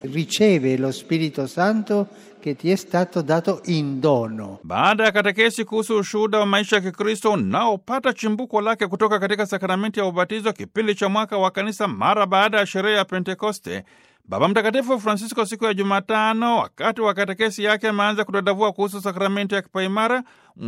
Riceve lo Spirito Santo che ti è stato dato in dono. Baada ya katekesi kuhusu ushuhuda wa maisha ya Kikristo unaopata chimbuko lake kutoka katika sakramenti ya ubatizo, kipindi cha mwaka wa kanisa mara baada ya sherehe ya Pentekoste, Baba Mtakatifu Francisco siku ya Jumatano wakati wa katekesi yake ameanza kudadavua kuhusu sakramenti ya kipaimara,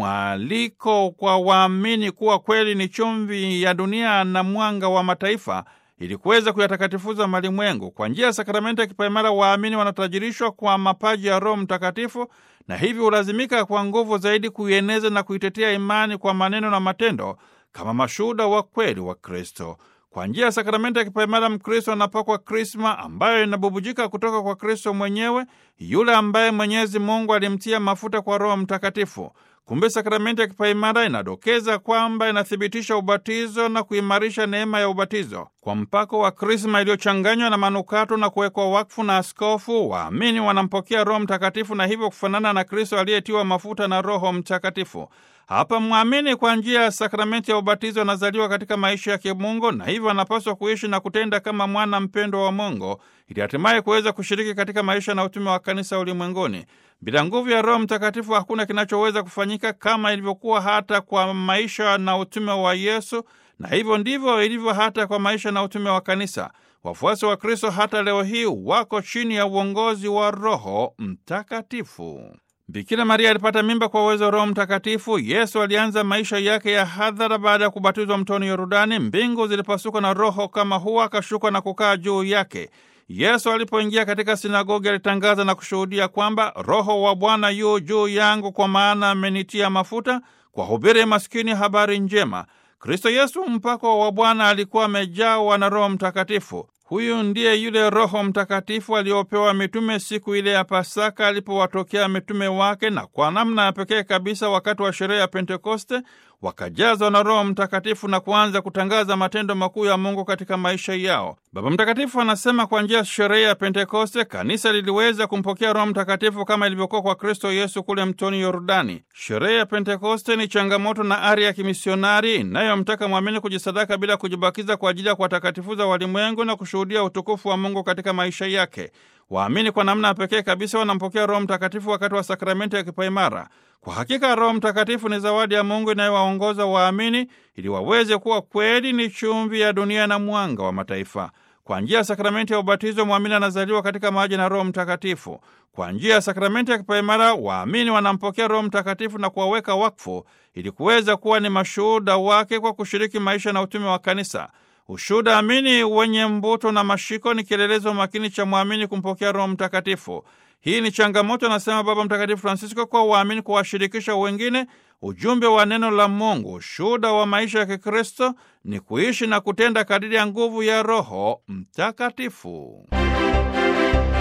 mwaliko kwa waamini kuwa kweli ni chumvi ya dunia na mwanga wa mataifa ili kuweza kuyatakatifuza malimwengu. Kwa njia ya sakramenti ya kipaimara waamini wanatajirishwa kwa mapaji ya Roho Mtakatifu na hivi hulazimika kwa nguvu zaidi kuieneza na kuitetea imani kwa maneno na matendo kama mashuhuda wa kweli wa Kristo. Kwa njia ya sakramenti ya kipaimara Mkristo anapakwa krisma ambayo inabubujika kutoka kwa Kristo mwenyewe, yule ambaye Mwenyezi Mungu alimtia mafuta kwa Roho Mtakatifu. Kumbe sakramenti ya kipaimara inadokeza kwamba inathibitisha ubatizo na kuimarisha neema ya ubatizo. Kwa mpako wa krisma iliyochanganywa na manukato na kuwekwa wakfu na askofu, waamini wanampokea Roho Mtakatifu na hivyo kufanana na Kristo aliyetiwa mafuta na Roho Mtakatifu. Hapa mwamini kwa njia ya sakramenti ya ubatizo anazaliwa katika maisha ya kimungu na hivyo anapaswa kuishi na kutenda kama mwana mpendwa wa Mungu ili hatimaye kuweza kushiriki katika maisha na utume wa kanisa ulimwenguni. Bila nguvu ya Roho Mtakatifu hakuna kinachoweza kufanyika, kama ilivyokuwa hata kwa maisha na utume wa Yesu, na hivyo ndivyo ilivyo hata kwa maisha na utume wa kanisa. Wafuasi wa Kristo hata leo hii wako chini ya uongozi wa Roho Mtakatifu. Bikira Maria alipata mimba kwa uwezo wa Roho Mtakatifu. Yesu alianza maisha yake ya hadhara baada ya kubatizwa mtoni Yordani. Mbingu zilipasuka na Roho kama hua akashuka na kukaa juu yake. Yesu alipoingia katika sinagogi alitangaza na kushuhudia kwamba Roho wa Bwana yu juu yangu, kwa maana amenitia mafuta kuwahubiri maskini habari njema. Kristo Yesu mpako wa Bwana alikuwa amejawa na Roho Mtakatifu. Huyu ndiye yule Roho Mtakatifu aliopewa mitume siku ile ya Pasaka alipowatokea mitume wake, na kwa namna ya pekee kabisa wakati wa sherehe ya Pentekoste wakajazwa na Roho Mtakatifu na kuanza kutangaza matendo makuu ya Mungu katika maisha yao. Baba Mtakatifu anasema kwa njia ya sherehe ya Pentekoste kanisa liliweza kumpokea Roho Mtakatifu kama ilivyokuwa kwa Kristo Yesu kule mtoni Yordani. Sherehe ya Pentekoste ni changamoto na ari ya kimisionari inayomtaka mwamini kujisadaka bila kujibakiza kwa ajili ya kuwatakatifuza walimwengu na kushuhudia utukufu wa Mungu katika maisha yake. Waamini kwa namna ya pekee kabisa wanampokea Roho Mtakatifu wakati wa sakramenti ya kipaimara. Kwa hakika Roho Mtakatifu ni zawadi ya Mungu inayowaongoza waamini ili waweze kuwa kweli ni chumvi ya dunia na mwanga wa mataifa. Kwa njia ya sakramenti ya ubatizo mwamini anazaliwa katika maji na Roho Mtakatifu. Kwa njia ya sakramenti ya kipaimara waamini wanampokea Roho Mtakatifu na kuwaweka wakfu ili kuweza kuwa ni mashuhuda wake kwa kushiriki maisha na utume wa kanisa. Ushuhuda amini wenye mbuto na mashiko ni kielelezo makini cha mwamini kumpokea Roho Mtakatifu. Hii ni changamoto, anasema Baba Mtakatifu Francisco, kwa waamini kuwashirikisha wengine ujumbe wa neno la Mungu. Ushuhuda wa maisha ya Kikristo ni kuishi na kutenda kadiri ya nguvu ya Roho Mtakatifu.